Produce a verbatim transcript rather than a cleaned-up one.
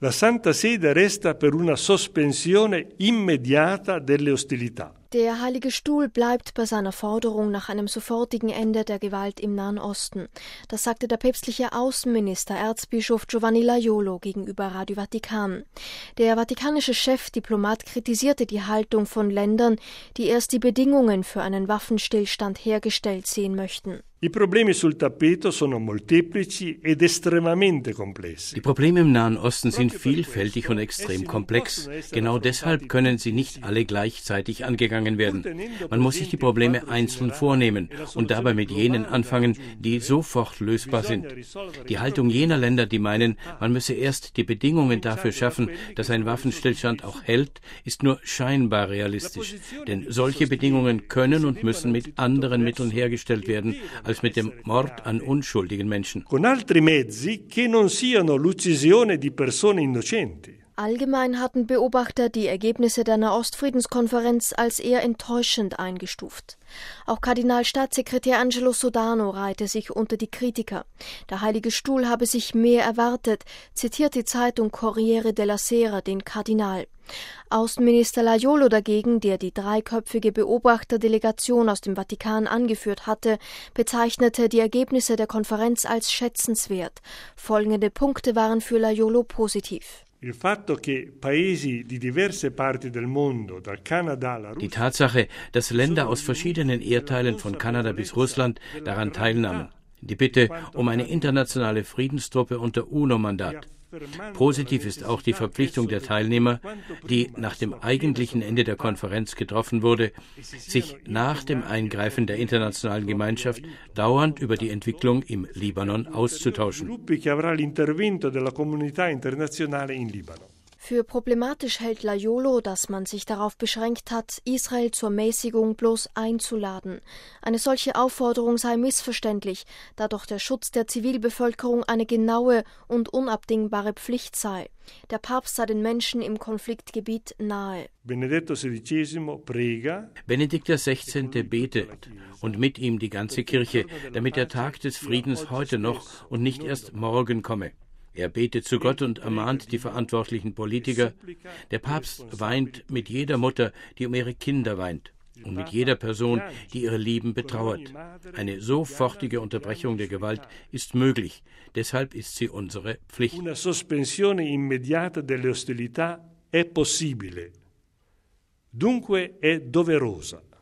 La Santa Sede resta per una sospensione immediata delle ostilità. Der Heilige Stuhl bleibt bei seiner Forderung nach einem sofortigen Ende der Gewalt im Nahen Osten. Das sagte der päpstliche Außenminister Erzbischof Giovanni Laiolo gegenüber Radio Vatikan. Der vatikanische Chefdiplomat kritisierte die Haltung von Ländern, die erst die Bedingungen für einen Waffenstillstand hergestellt sehen möchten. I problemi sul tappeto sono molteplici ed estremamente complessi. Die Probleme im Nahen Osten sind vielfältig und extrem komplex. Genau deshalb können sie nicht alle gleichzeitig angegangen werden. Man muss sich die Probleme einzeln vornehmen und dabei mit jenen anfangen, die sofort lösbar sind. Die Haltung jener Länder, die meinen, man müsse erst die Bedingungen dafür schaffen, dass ein Waffenstillstand auch hält, ist nur scheinbar realistisch. Denn solche Bedingungen können und müssen mit anderen Mitteln hergestellt werden, als mit dem Mord an unschuldigen Menschen. Con altri mezzi che non siano l'uccisione di persone innocenti. Allgemein hatten Beobachter die Ergebnisse der Nahostfriedenskonferenz als eher enttäuschend eingestuft. Auch Kardinalstaatssekretär Angelo Sodano reihte sich unter die Kritiker. Der Heilige Stuhl habe sich mehr erwartet, zitiert die Zeitung Corriere della Sera den Kardinal. Außenminister Laiolo dagegen, der die dreiköpfige Beobachterdelegation aus dem Vatikan angeführt hatte, bezeichnete die Ergebnisse der Konferenz als schätzenswert. Folgende Punkte waren für Laiolo positiv. Il fatto che paesi di diverse parti del mondo, dal Canada alla Die Russia, Tatsache, dass Länder aus verschiedenen Erdteilen von Kanada bis Russland daran teilnahmen. Die Bitte um eine internationale Friedenstruppe unter UNO-Mandat. Positiv ist auch die Verpflichtung der Teilnehmer, die nach dem eigentlichen Ende der Konferenz getroffen wurde, sich nach dem Eingreifen der internationalen Gemeinschaft dauernd über die Entwicklung im Libanon auszutauschen. sviluppi che avrà l'intervento della comunità internazionale in Libano. Für problematisch hält Laiolo, dass man sich darauf beschränkt hat, Israel zur Mäßigung bloß einzuladen. Eine solche Aufforderung sei missverständlich, da doch der Schutz der Zivilbevölkerung eine genaue und unabdingbare Pflicht sei. Der Papst sei den Menschen im Konfliktgebiet nahe. Benedetto sedicesimo prega. Benedikt der Sechzehnte betet und mit ihm die ganze Kirche, damit der Tag des Friedens heute noch und nicht erst morgen komme. Er betet zu Gott und ermahnt die verantwortlichen Politiker. Der Papst weint mit jeder Mutter, die um ihre Kinder weint, und mit jeder Person, die ihre Lieben betrauert. Eine sofortige Unterbrechung der Gewalt ist möglich. Deshalb ist sie unsere Pflicht. Una sospensione immediata delle ostilità è possibile. Dunque è doverosa.